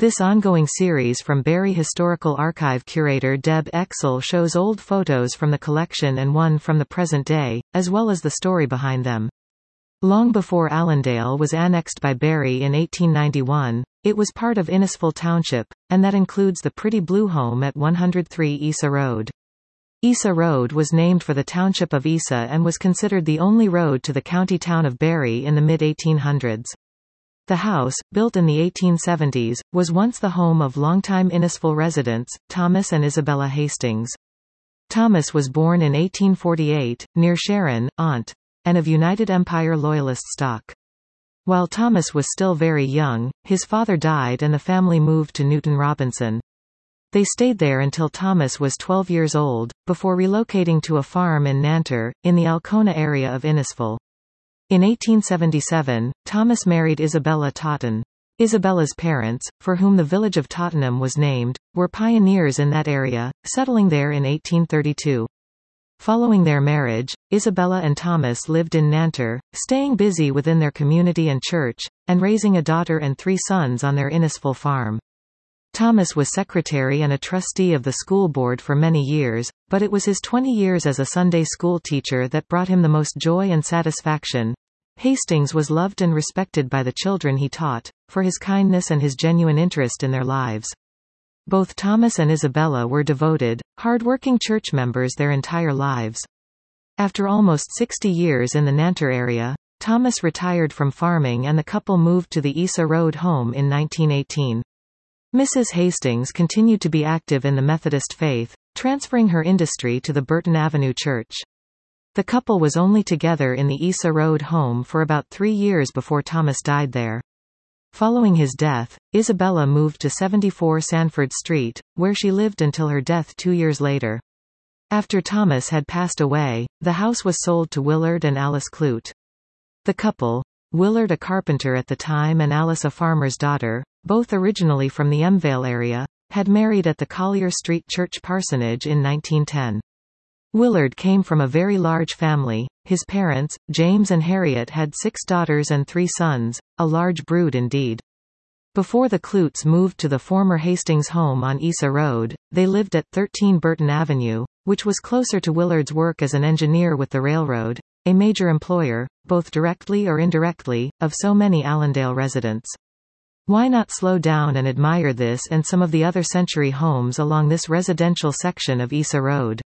This ongoing series from Barrie Historical Archive curator Deb Exel shows old photos from the collection and one from the present day, as well as the story behind them. Long before Allendale was annexed by Barrie in 1891, it was part of Innisfil Township, and that includes the Pretty Blue home at 103 Isa Road. Isa Road was named for the township of Isa and was considered the only road to the county town of Barrie in the mid-1800s. The house, built in the 1870s, was once the home of longtime Innisfil residents, Thomas and Isabella Hastings. Thomas was born in 1848, near Sharon, Ont, and of United Empire Loyalist stock. While Thomas was still very young, his father died and the family moved to Newton Robinson. They stayed there until Thomas was 12 years old, before relocating to a farm in Nanter, in the Alcona area of Innisfil. In 1877, Thomas married Isabella Totten. Isabella's parents, for whom the village of Tottenham was named, were pioneers in that area, settling there in 1832. Following their marriage, Isabella and Thomas lived in Nanter, staying busy within their community and church, and raising a daughter and 3 sons on their Innisfil farm. Thomas was secretary and a trustee of the school board for many years, but it was his 20 years as a Sunday school teacher that brought him the most joy and satisfaction. Hastings was loved and respected by the children he taught, for his kindness and his genuine interest in their lives. Both Thomas and Isabella were devoted, hard-working church members their entire lives. After almost 60 years in the Nanter area, Thomas retired from farming and the couple moved to the Isa Road home in 1918. Mrs. Hastings continued to be active in the Methodist faith, transferring her industry to the Burton Avenue Church. The couple was only together in the Isa Road home for about 3 years before Thomas died there. Following his death, Isabella moved to 74 Sanford Street, where she lived until her death 2 years later. After Thomas had passed away, the house was sold to Willard and Alice Clute. The couple, Willard a carpenter at the time and Alice a farmer's daughter, both originally from the Emvale area, had married at the Collier Street Church Parsonage in 1910. Willard came from a very large family. His parents, James and Harriet, had 6 daughters and 3 sons, a large brood indeed. Before the Clutes moved to the former Hastings home on Isa Road, they lived at 13 Burton Avenue, which was closer to Willard's work as an engineer with the railroad, a major employer, both directly or indirectly, of so many Allendale residents. Why not slow down and admire this and some of the other century homes along this residential section of Isa Road?